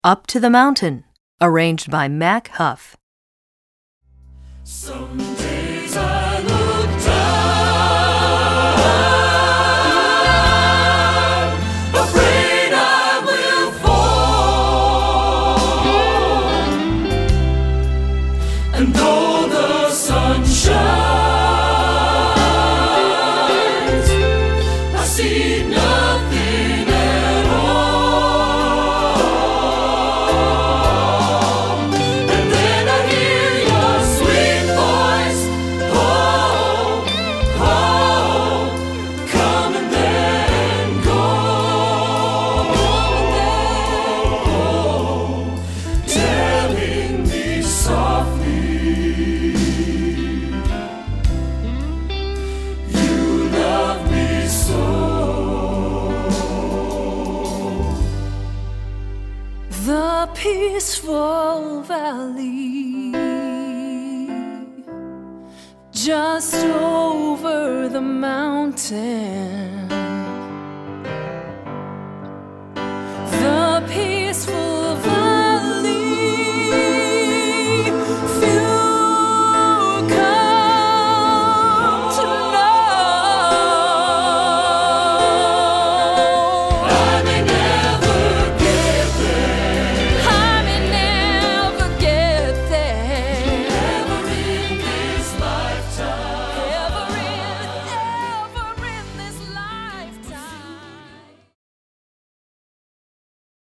Up to the Mountain, arranged by Mac Huff. Some days I look down, afraid I will fall, and though the sun shines, I see nothing at all. And then I hear your sweet voice, oh, oh, come and then go, telling me softly, you love me so. The peaceful valley just over the mountain.